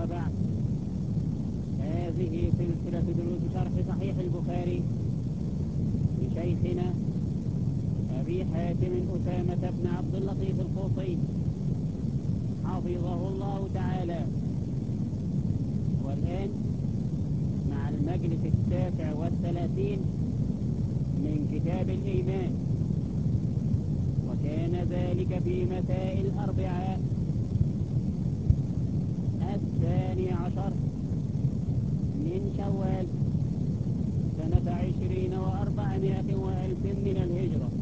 وبعد. هذه سلسلة دروس شرح صحيح البخاري لشيخنا أبي حاتم أسامة بن عبد اللطيف القوصي حفظه الله تعالى. والآن مع المجلس 39 من كتاب الإيمان، وكان ذلك في مساء الأربعاء 12 من شوال سنة 20 و400 وألف من الهجرة،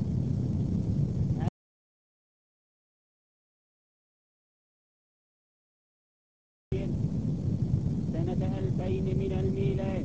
سنة 2000 من الميلاد.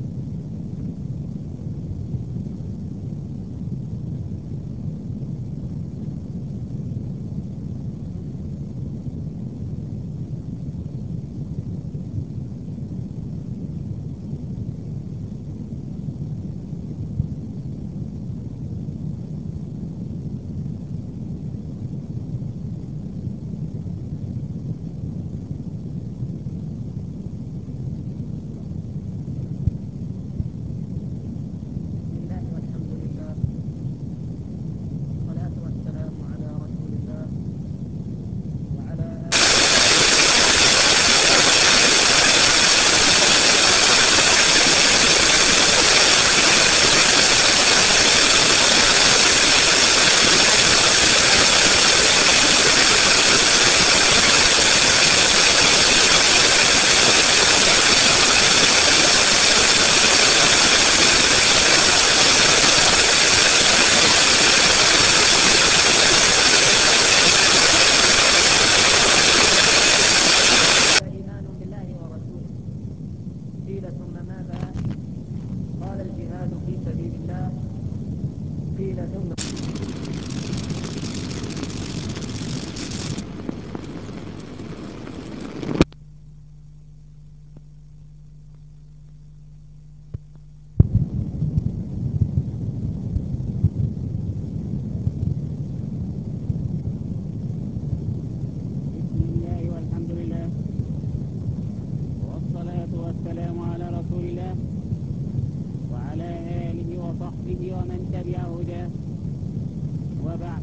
والسلام على رسول الله وعلى آله وصحبه ومن تبع هداه، وبعد.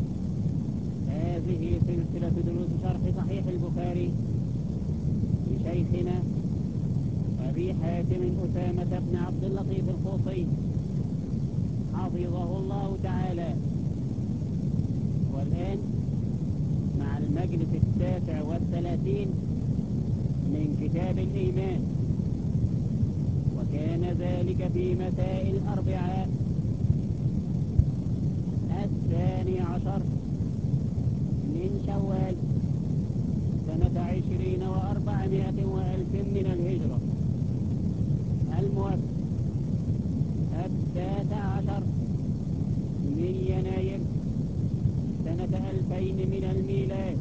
هذه سلسلة دروس شرح صحيح البخاري لشيخنا أبي حاتم أسامة بن عبد اللطيف القوصي حفظه الله تعالى. والآن مع المجلس 39 من كتاب الإيمان، وكان ذلك في مساء الأربعاء 12 من شوال سنة 20 و400 وألف من الهجرة، الموافق 13 من يناير سنة 2000 من الميلاد.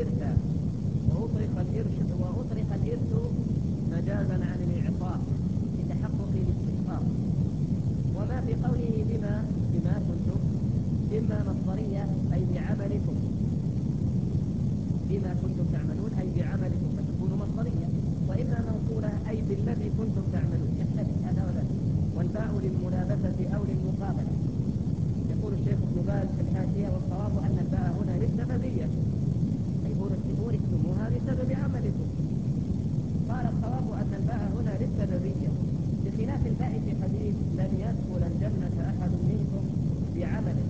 الإرث، وأطلق الإرث مجازا عن الإعطاء لتحقق الاستحقاق. وما في قوله بما كنتم إما مصدرية أي بعملكم، بما كنتم تعملون أي بعملكم فتكون مصدرية، وإما موصولة أي بالذي كنتم تعملون يختلف هذا وذاك. والباء للملابسة أو للمقابلة. يقول الشيخ ابن باز في الحاشية: والصواب أن الباء هنا للسببية، أي أورثتموها بسبب عملكم. قال الصواب أن الباء هنا للسببية، بخلاف الباء في حديث لن يدخل الجنة أحد منكم بعمله،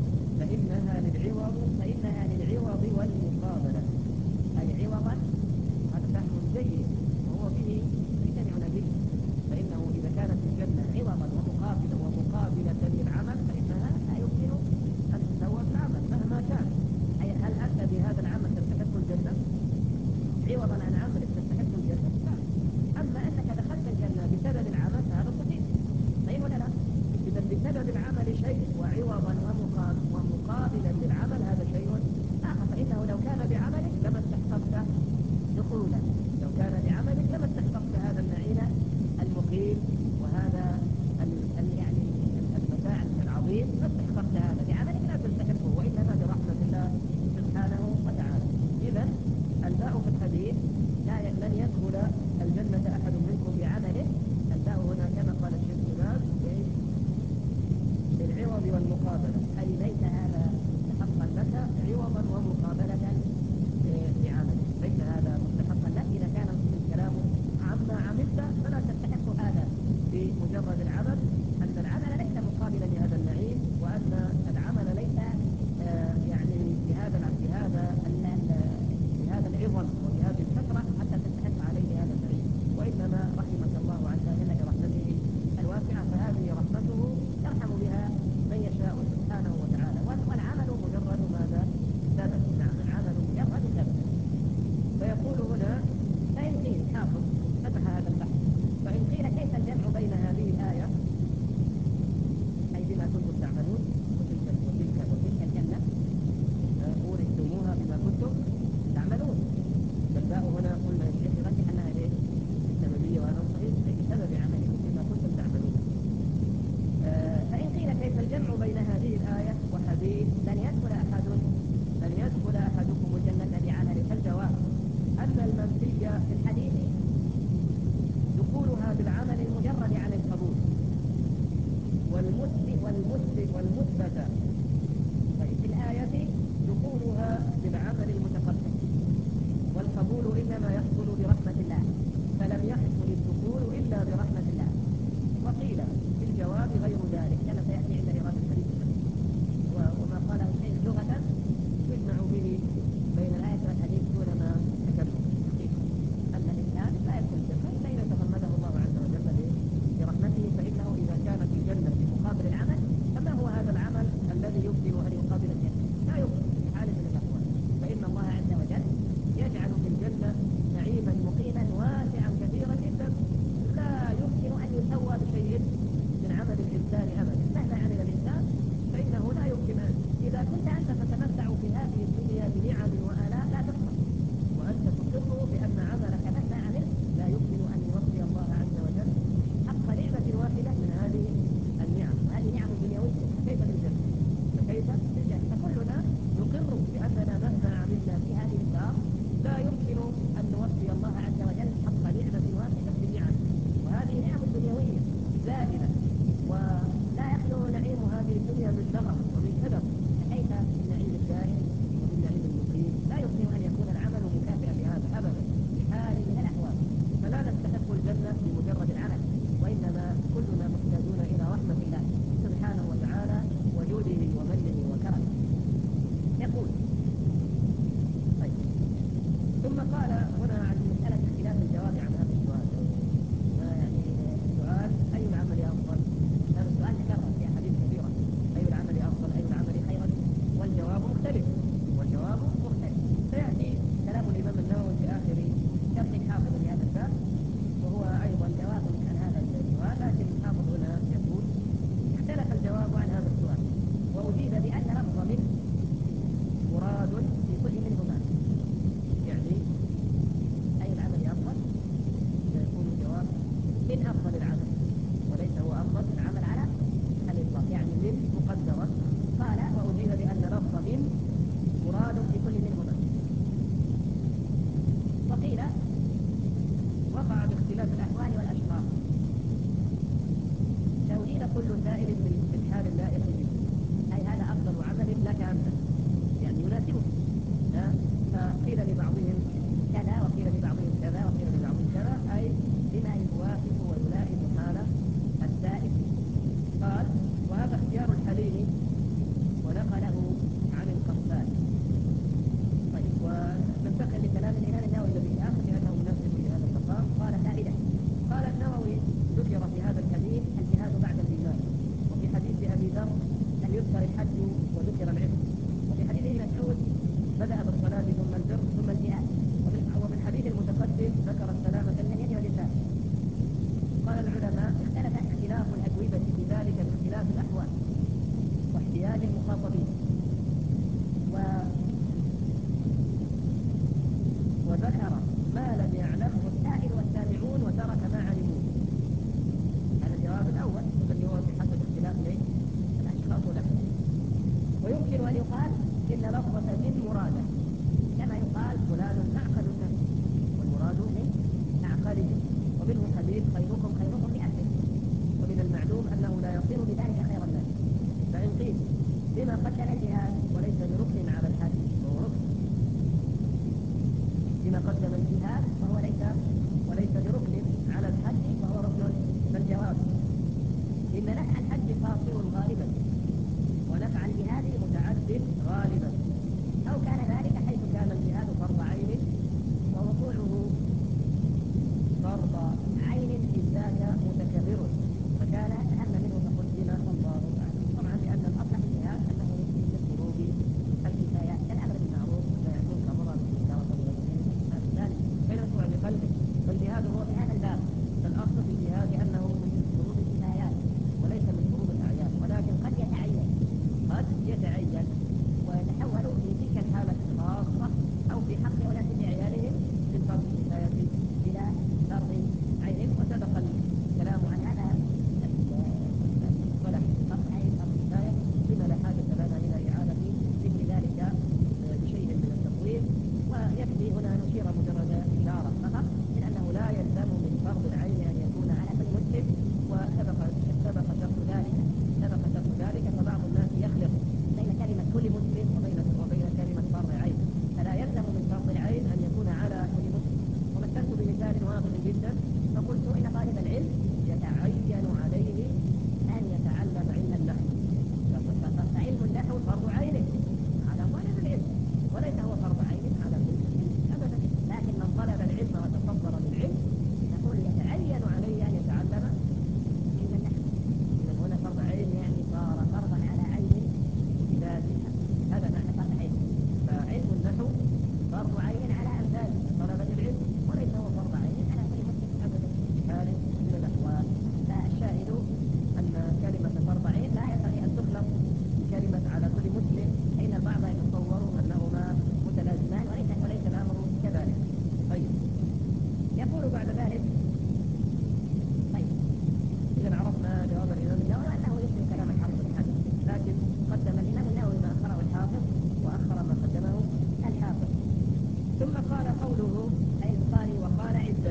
فإنها للعوض والمقابلة، أي عوضا. هذا فهم جيد وهو به يجتمعنا به، فإنه إذا كانت الجنة عوضا ومقابلة للعمل فإنها لا يمكن أن تسوى بالعمل مهما كان. أي هل أنت بهذا العمل تستحق الجنة؟ عوضا عن عملك تستحق الجنة؟ لا. أما أنك دخلت الجنة بسبب العمل فهذا صحيح، صحيح ولا لا؟ إذا بسبب العمل شيء وعوضا ومقابلا للعمل هذا شيء آخر. فإنه لو كان بعملك لما استحققت دخولا، لو كان بعملك لما استحققت هذا النعيم المقيم وهذا يعني المتاع العظيم، ما استحققت هذا بعملك، لا تستحقه، وإنما برحمة الله سبحانه وتعالى. إذا الباء في الحديث لن يدخل الجنة أحد منكم بعمله، الباء هنا كما قال الشيخ باز للعوض والمقابلة، أي ليس هذا مستحقا لك عوضا ومقابلة لعملك، ليس هذا مستحقا لك. إذا كان الكلام عما عملت فلا تستحق هذا بمجرد العمل، أن العمل ليس مقابلا لهذا النعيم، وأن العمل ليس يعني بهذا العظم وبهذه الكثرة حتى تستحق عليه هذا النعيم، وإنما رحمك الله عز وجل برحمته الواسعة، فهذه رحمته يرحم بها من يشاء سبحانه وتعالى، والعمل مجرد ماذا؟ سبب. نعم. مراده، كما يقال فلان أعقل الناس والمراد من أعقلهم. ومنه الحديث خيركم خيركم لأهله، ومن المعلوم أنه لا يصير بذلك خير الناس. فإن قيل لما قدم الجهاد وليس بركن على الحج وهو ركن، لما قدم الجهاد وهو وليس بركن على الحج وهو ركن، فالجواب إن نفع الحج قاصر غالبا ونفع الجهاد متعد غالبا، أو كان ذلك حيث كان الجهاد فرض عين ووقوعه فرض عين إذ ذاك متكرر فكان أهم منه فقدم والله أعلم. طبعا لأن الأصل في الجهاد أنه يكفي بالفروض الكفايات كالأمر بالمعروف والنهي عن المنكر وضرب التجارة والغير الإنسان الثاني بين الوقوع بقلبه. فالجهاد هو في هذا الباب، فالأصل في الجهاد أنه من فروض الكفايات وليس من فروض الأعيان، ولكن قد يتعين ويتحول في تلك الحالة الخاصة أو في حق أولاد أعيانهم من فرض الكفاية إلى فرض عين. وسبق الكلام عن هذا المصطلح فرض عين فرض كفاية، بما لا حاجة لنا إلى إعادة ذكر ذلك بشيء من التطويل، ويكفي هنا نشير مجرد إشارة فقط من أنه لا يلزم من فرض العين أن يكون على كل مسلم. وسبق شرط ذلك فبعض الناس يخلط بين كلمة كل مسلم وبين كلمة فرض عين، فلا يلزم من فرض العين أن يكون على كل مسلم. ومثلت بمثال واضح جدا فقلت إن طالب العلم يتعين عليه أن يتعلم علم النحو، فعلم النحو فرض عين على طالب العلم وليس هو فرض عين على كل مسلم أبدا. لكن من طلب العلم وتصدر للعلم نقول يتعين عليه أن يتعلم علم النحو. إذا هنا فرض عين يعني صار فرضا على عين ذاتها، هذا معنى فرض عين. فعلم النحو فرض عين على أمثال طلبة العلم وليس هو فرض عين على كل مسلم أبدا بحال من الأحوال. فالشاهد أن كلمة فرض عين لا ينبغي أن تخلط بكلمة على كل مسلم، فإن البعض يتصور أنهما متلازمان وليس الأمر كذلك. طيب يقول بعد ذلك طيب إذا عرفنا جواب الإمام النووي أنه يشبه كلام الحافظ بن حجر، لكن قدم الإمام النووي ما أخره الحافظ وأخر ما قدمه الحافظ. ثم قال قوله أي البخاري وقال عدة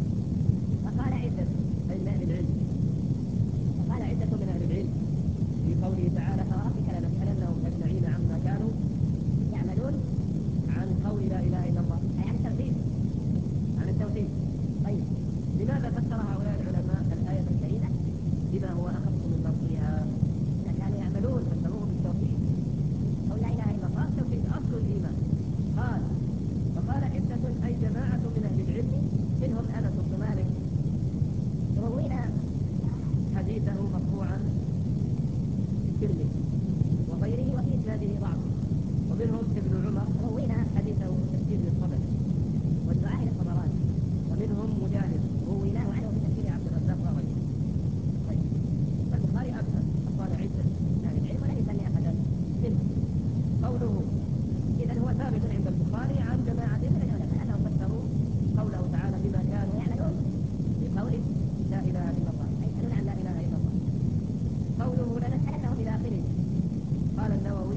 أي من أهل العلم، وقال عدة من أهل العلم في قوله تعالى فربك لنسألنهم أجمعين عما كانوا يعملون، عن قول لا إله إلا الله أي عن التوحيد. طيب لماذا فسر هؤلاء العلماء الآية الكريمة بما هو أخص من لفظها؟ إذا كانوا يعملون فسروه بالتوحيد، قول لا إله إلا الله التوحيد أصل الإيمان. قال وقال عدة أي جماعة من أهل العلم منهم أنس بن مالك روينا حديثه مرفوعا في الترمذي وغيره وفي إسناده ضعف، ومنهم ابن عمر روينا حديثه في تفسير الطبري والدعاء للطبراني، ومنهم مجاهد رويناه عنه في تفسير عبد الرزاق وغيره. طيب فالبخاري أبهم فقال عدة من أهل العلم ولم يسمي أحدا منهم. قوله إذن هو ثابت عند البخاري عن جماعة من العلماء أنهم فسروا قوله تعالى بما كانوا يعملون بقوله لا إله إلا الله أي يسألون عن لا إله إلا الله. قوله لنسألنهم إلى آخره. قال النووي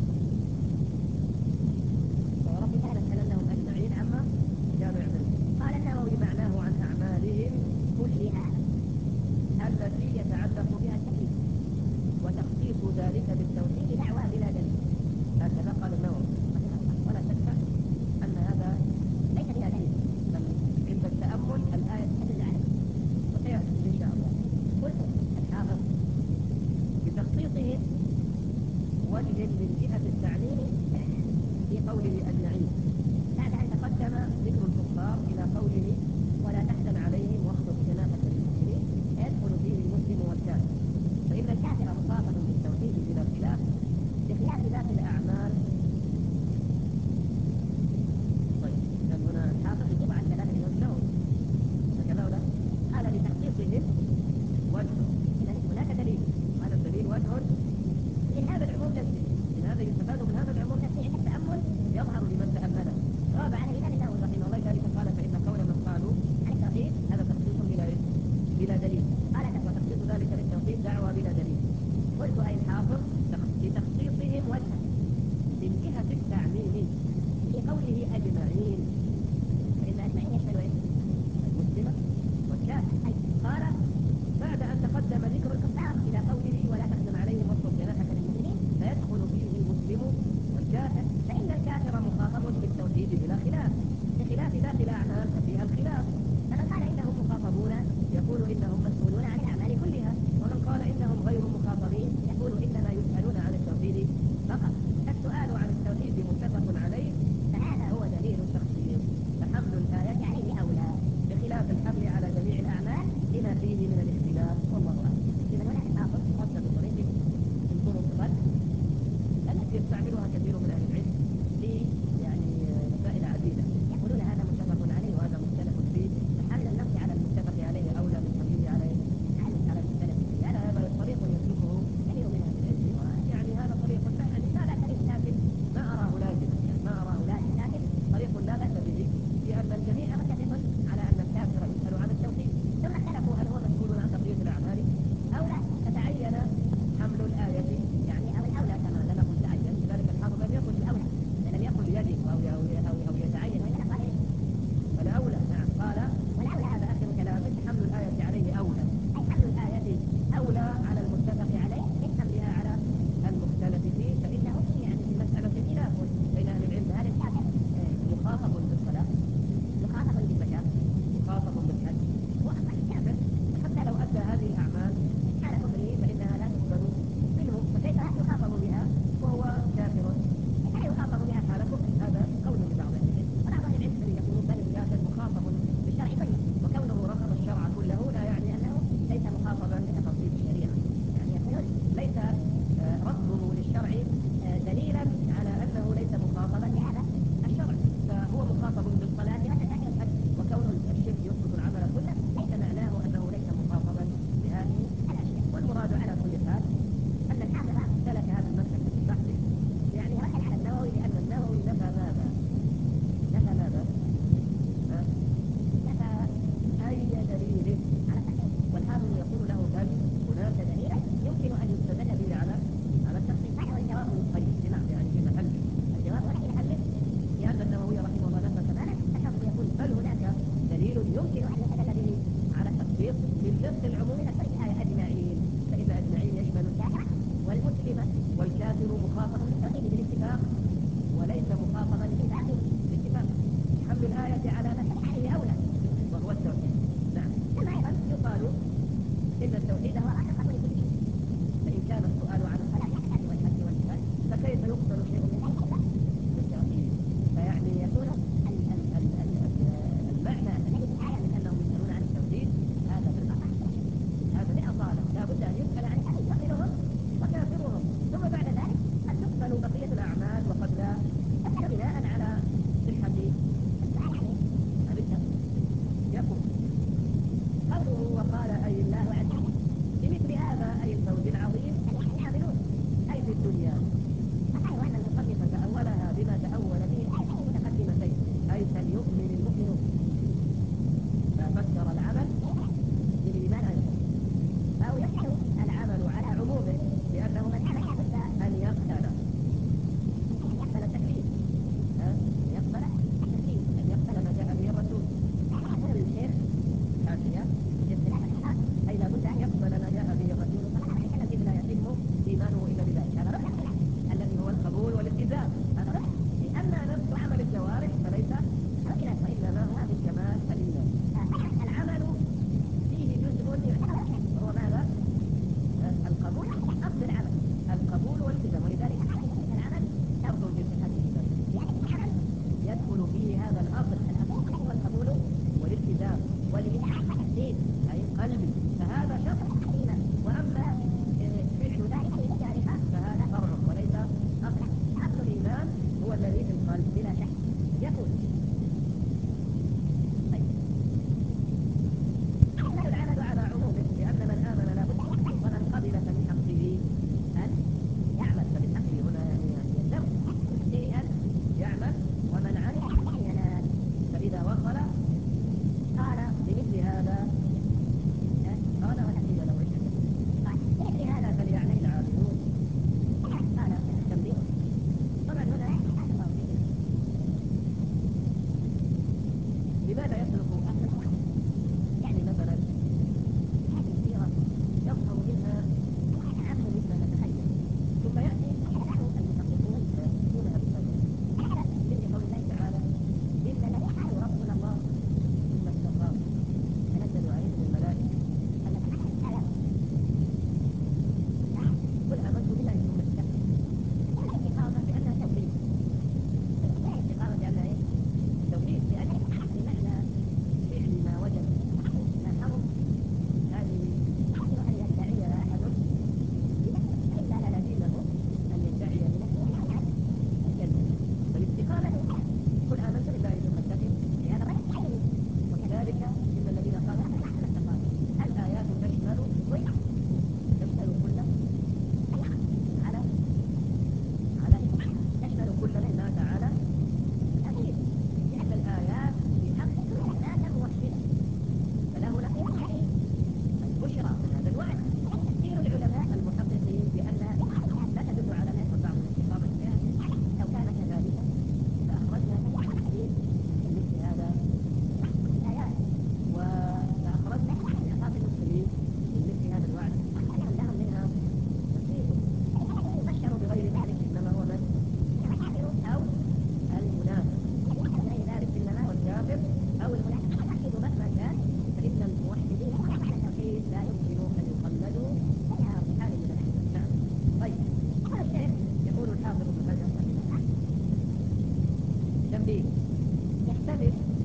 وربك لنسألنهم أجمعين عما كانوا يعملون. قال النووي معناه عن أعمالهم كلها التي يتعلق بها التكليف، وتخصيص ذلك بالتوحيد دعوى بلا دليل. هكذا قال النووي رحمه الله، ولا شك أن هذا ليس بلا دليل، بل عند التأمل الآية تدل عليه وسيأتي إن شاء الله. قلت الحافظ بتخصيصهم وجه من جهة التعليم في قوله أجمعين بعد أن تقدم ذكر الكفار إلى قوله ولا تحزن عليهم واخفض جناحك للمؤمنين يدخل فيه المسلم والكافر، فإن الكافر مخاطب بالتوحيد بلا خلاف بخلاف ذات الأعمال. طيب إذن هنا الحافظ يجيب عن كلام الإمام النووي هكذا ولا؟ قال لتخصيصهم وجه، إذن هناك دليل، هذا الدليل وجه من هذا العموم نفسه، من هذا يستفاد من هذا العموم نفسه عند التأمل يظهر لمن تأمله. غاب عن الإمام النووي رحمه الله ذلك قال فإن قول من قالوا العالمون. طيب، يحمل العمل على عمومه، لأن من آمن لا بد ومن قبل فمن حقه أن يعمل. فمن حقه هنا يعني يلزم أن يعمل، ومن عمل ينال. فإذا وصل قال بمثل هذا، قال ونحن له بمثل هذا فليعمل العاملون. قال التنبيه طبعا هنا لماذا يترك أهل الحق؟ يعني مثلا هذه السيرة يظهر منها أعم مما نتخيل، ثم يأتي المحققون فيحكونها بالقدر. مثل قول الله تعالى: إن الذين قالوا ربنا الله ثم استقاموا تنزل عليهم الملائكة ألا تعلموا قل آمنت بالله ثم استقاموا. الاستقامة لأنها توحيد، الاستقامة لأنها إيه؟ توحيد، لأنها بمعنى فعل ما وجب ما حرم. هذه أن يدعي أحد إلا لا يزيده أن يدعي بنفسه الجنة. فالاستقامة قل آمنت بالله ثم استقم لهذا غير. وكذلك إن الذين قالوا الآيات تشمل كل تشمل كل ما تعالى أكيد، لأن الآيات في حق كل ذات موحدة فله نقيض البشرى من هذا الوعد. تفسير العلماء المحققين بأن لا تدل على ما يفعل بعض الاستقامة بها. لو كان كذلك فأخرجنا الحديث من مثل هذا الآيات، وأخرجنا أخاف المسلمين من مثل هذا الوعد لهم منها نصيب. يبشر بغير ذلك إنما هو من أو المنافق، غير ذلك إنما هو الكافر أو المنافق. الموحد مهما كان فإن الموحدين على التوحيد لا يمكن أن يخلدوا في حال من الأحوال. نعم. طيب، هذا الشيء يقول الحافظ ابن حجر رحمه الله تنبيه: يحتمل